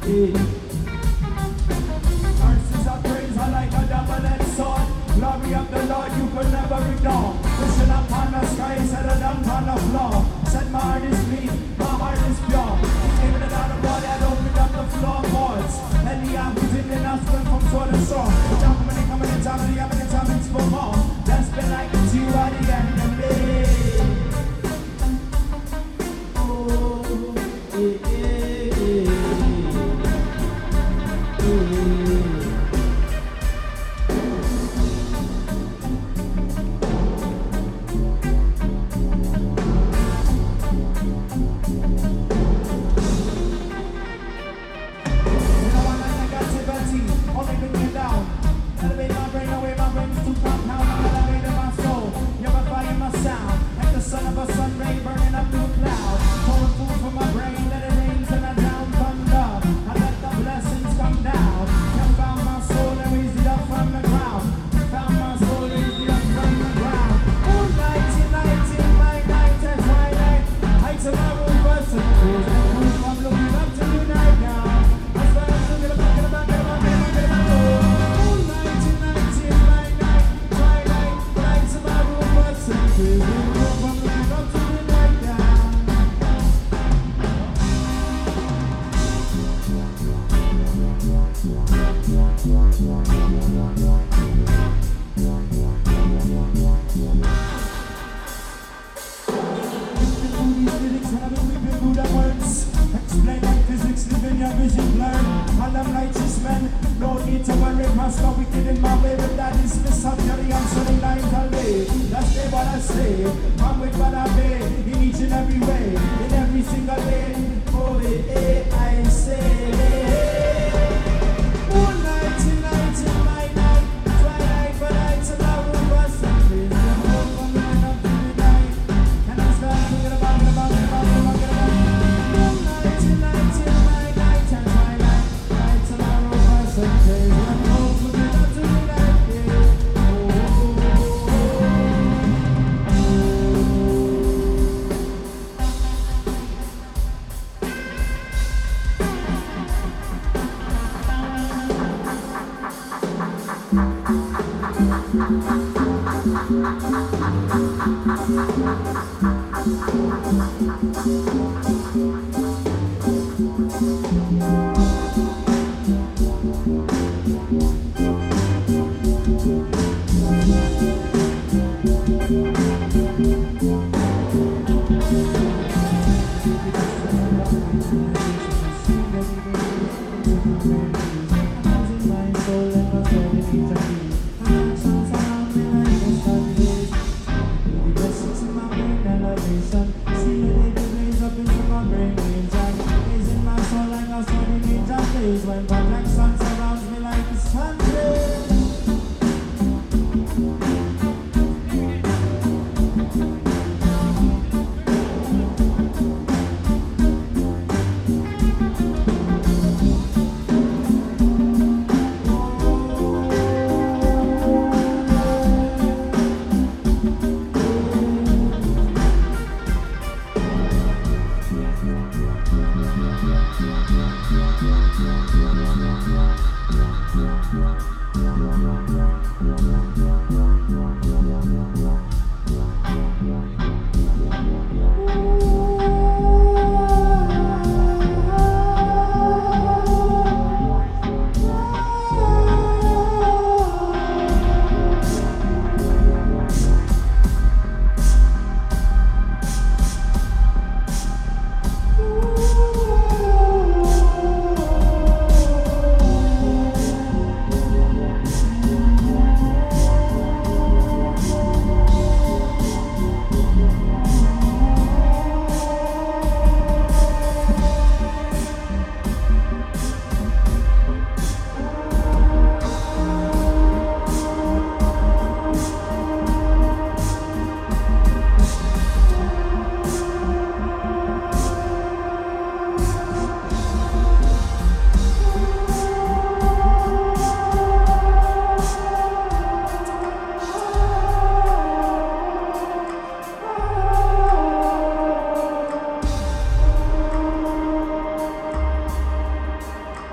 Verses of praise are like a double-edged sword. Glory of the Lord you could never ignore. Listen upon the sky, set it down on the floor. Said my heart is clean, my heart is pure. Even the God of God had opened up the floorboards. And the arms in the nostril from sword and sword. Coming in time, it's for more. That's been like it's you at the end of the day. Oh, only bring me down. Elevate my brain away, my brain's too compound. I'm elevating my soul, purifying my sound. Like the son of a sun ray burning up through a cloud. Pouring food from my brain, let it rain and I down thunder. I let the blessings come down. I found my soul and raised it up from the ground. Found my soul, raised it up from the ground. Oh, nighty, my night and twilight. Heights of my room, first and cruise. I'm looking up to you right now. That's why I'm looking up, looking about. Explain like physics, living your vision blurred. And I'm righteous men, no need to worry. Master wicked in my way, but that is Miss Surgery. I'm selling lines all day. That's what I say. I'm with what I pay in each and every way, in every single day. Oh, I say. Moonlight, my night, twilight, but I tomorrow was something. I'm going up to the night, and I start thinking about. When black sun surrounds me like the sun.